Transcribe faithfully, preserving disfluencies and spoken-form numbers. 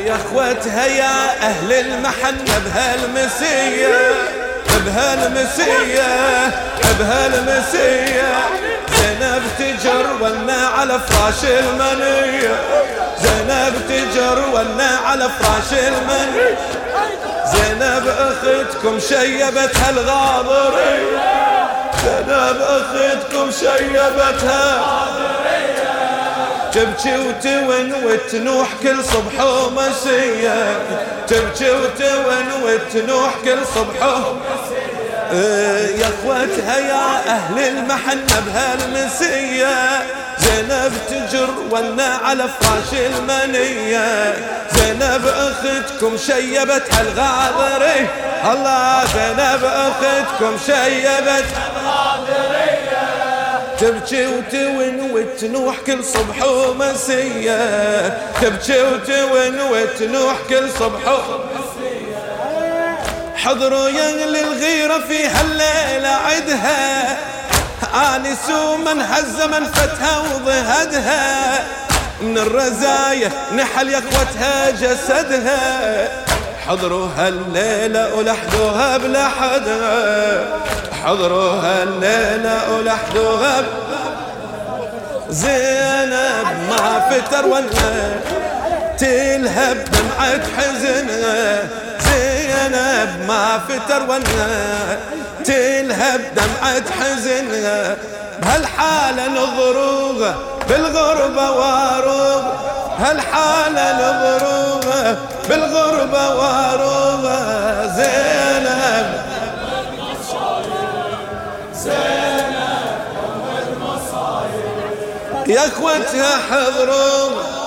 يا اخوتها يا اهل المحنة بهالمسية بهالمسية بهالمسية زينب تجر ونا على فراش المنية زينب تجر ونا على فراش المنية زينب اختكم شيبتها الغاضرية زينب اختكم شيبتها تبكي وتون وتنوح كل صبح ومسية تبكي وتون وتنوح كل صبح ومسية يا اخوتها يا اهل المحنة بهالمسية زينب تجر ونا على فراش المنية زينب اختكم شيبتها الغاضرية الله زينب اختكم شيبتها الغاضرية تبكي وتون وتنوح كل صبح ومسية تبكي وتون وتنوح كل صبح ومسية حضروا يا للغيرة في هالليلة عدها آنسوا من هز من فتها وضهدها من الرزايا نحل يا اخوتها جسدها حضروا هالليلة ولحدوها بلحدها حضروا هالليلة ولحدوها زينب ما فتر ولا تلهب دمعة حزنها زينب ما فتر ولا تلهب دمعة حزنها بهالحالة نظروها بالغربة واروغ هالحالة نظروها بالغربة واروغا زينب زينب يا اخوتها حضروها